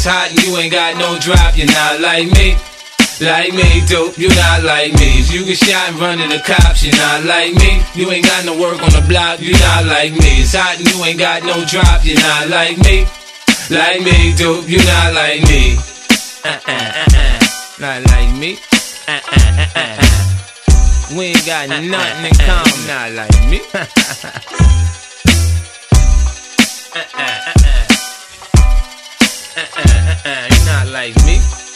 hot and you ain't got no drop, you're not like me. Like me, dope, you not like me. If you get shot and run to the cops, you're not like me. You ain't got no work on the block, you not like me. It's hot and you ain't got no drop, you're not like me. Like me, dope, you not like me. Not like me. We ain't got nothing in common. Not like me. You not like me.